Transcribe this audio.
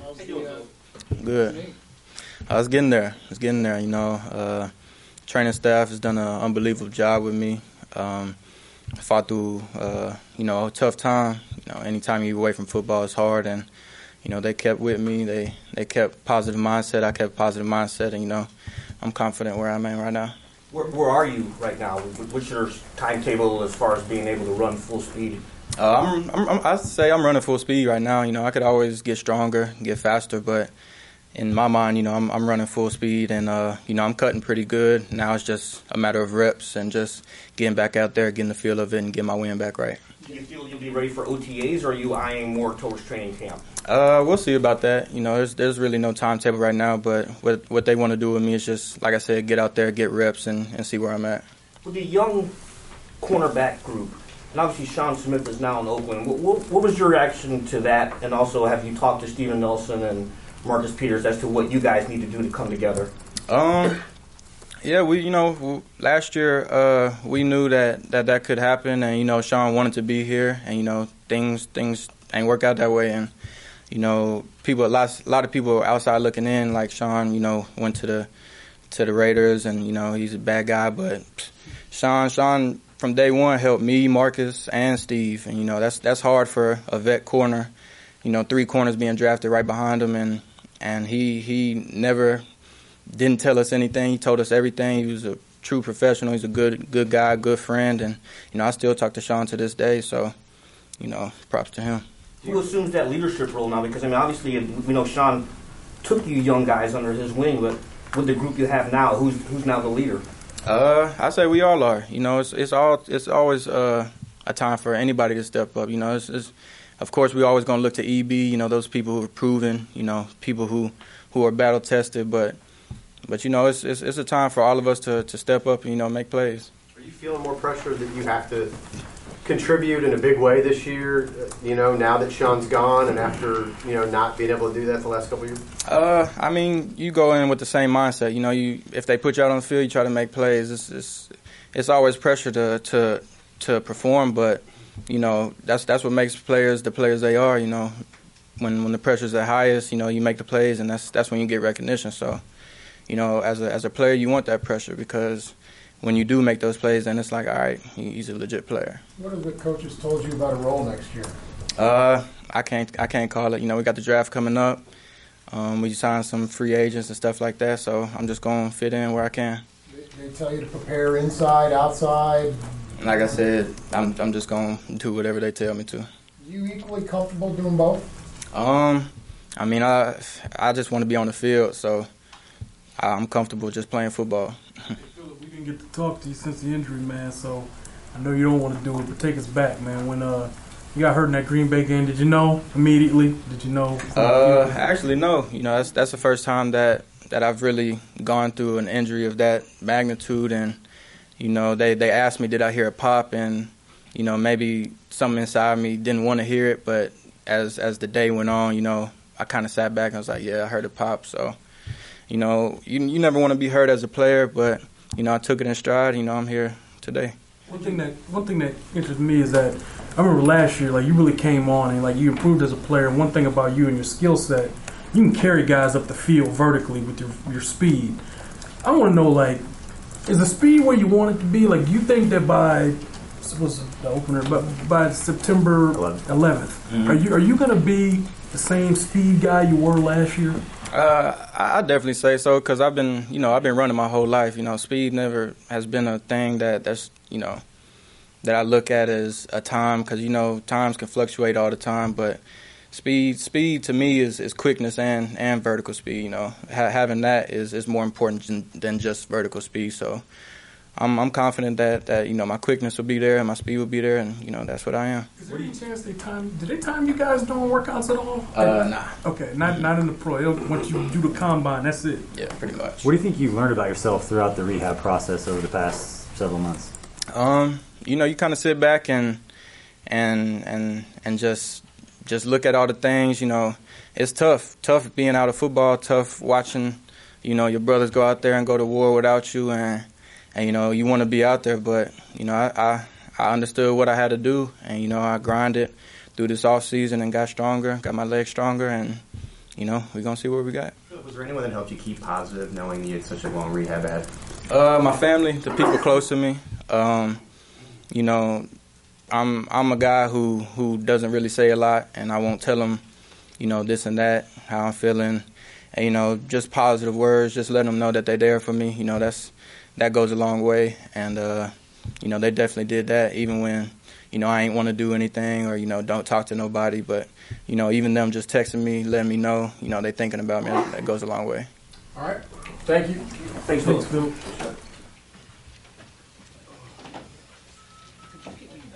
Good. I was getting there. Training staff has done an unbelievable job with me. I fought through, a tough time. Anytime you're away from football, it's hard, and they kept with me. They kept positive mindset. I kept positive mindset, and I'm confident where I'm at right now. Where are you right now? What's your timetable as far as being able to run full speed? I'd say I'm running full speed right now. I could always get stronger, get faster, but in my mind, I'm running full speed, and I'm cutting pretty good. Now it's just a matter of reps and just getting back out there, getting the feel of it, and getting my wind back right. Do you feel you'll be ready for OTAs, or are you eyeing more towards training camp? We'll see about that. There's really no timetable right now, but what they want to do with me is just, like I said, get out there, get reps, and see where I'm at. With the young cornerback group, and obviously Sean Smith is now in Oakland, what was your reaction to that? And also, have you talked to Steven Nelson and Marcus Peters as to what you guys need to do to come together? Yeah, last year we knew that could happen, and Sean wanted to be here, and things ain't work out that way, and a lot of people outside looking in, like Sean, went to the Raiders, and he's a bad guy, but Sean from day one helped me, Marcus, and Steve, and that's hard for a vet corner, 3 corners being drafted right behind him, and he never didn't tell us anything. He told us everything. He was a true professional. He's a good guy, good friend, and I still talk to Sean to this day. So, props to him. Who assumes that leadership role now? Because obviously we know Sean took you young guys under his wing, but with the group you have now, who's now the leader? I say we all are. It's always a time for anybody to step up. Of course we always gonna look to EB. Those people who are proven. People who are battle tested, but it's a time for all of us to step up and make plays. Are you feeling more pressure that you have to contribute in a big way this year? Now that Sean's gone, and after not being able to do that the last couple of years. You go in with the same mindset. If they put you out on the field, you try to make plays. It's always pressure to perform, but that's what makes players the players they are. When the pressure's the highest, you make the plays, and that's when you get recognition. So. As a player, you want that pressure because when you do make those plays, then it's like, all right, he's a legit player. What have the coaches told you about a role next year? I can't call it. We got the draft coming up. We signed some free agents and stuff like that, so I'm just going to fit in where I can. They tell you to prepare inside, outside? Like I said, I'm just going to do whatever they tell me to. Are you equally comfortable doing both? I just want to be on the field, so I'm comfortable just playing football. Hey, Phillip, we didn't get to talk to you since the injury, man, so I know you don't want to do it, but take us back, man. When you got hurt in that Green Bay game, did you know immediately? Did you know? Actually, no. That's the first time that I've really gone through an injury of that magnitude, and, they asked me, did I hear a pop, and, maybe something inside me didn't want to hear it, but as the day went on, I kind of sat back and I was like, yeah, I heard a pop, so... you never want to be hurt as a player, but, I took it in stride. I'm here today. One thing that interests me is that I remember last year, you really came on and, you improved as a player. And one thing about you and your skill set, you can carry guys up the field vertically with your speed. I want to know, is the speed where you want it to be? Do you think that by September 11th, are you going to be the same speed guy you were last year? I definitely say so because I've been running my whole life. Speed never has been a thing that I look at as a time because times can fluctuate all the time. But speed to me is quickness and vertical speed. Having that is more important than just vertical speed. So I'm confident that my quickness will be there and my speed will be there, and that's what I am. Is there any chance did they time you guys doing workouts at all? Nah. Okay, not in the pro. Once you do the combine, that's it. Yeah, pretty much. What do you think you've learned about yourself throughout the rehab process over the past several months? You kind of sit back and just look at all the things. It's tough being out of football. Tough watching, your brothers go out there and go to war without you, and you want to be out there, but I understood what I had to do, and I grinded through this off season and got stronger, got my legs stronger, and you know, we're going to see what we got. Was there anyone that helped you keep positive knowing you had such a long rehab ahead? My family, the people close to me. You know, I'm a guy who doesn't really say a lot, and I won't tell them, you know, this and that, how I'm feeling. And, you know, just positive words, just letting them know that they're there for me. You know, that goes a long way. And, you know, they definitely did that even when, you know, I ain't want to do anything or, you know, don't talk to nobody. But, you know, even them just texting me, letting me know, you know, they thinking about me, that goes a long way. All right. Thank you. Thanks, Phil.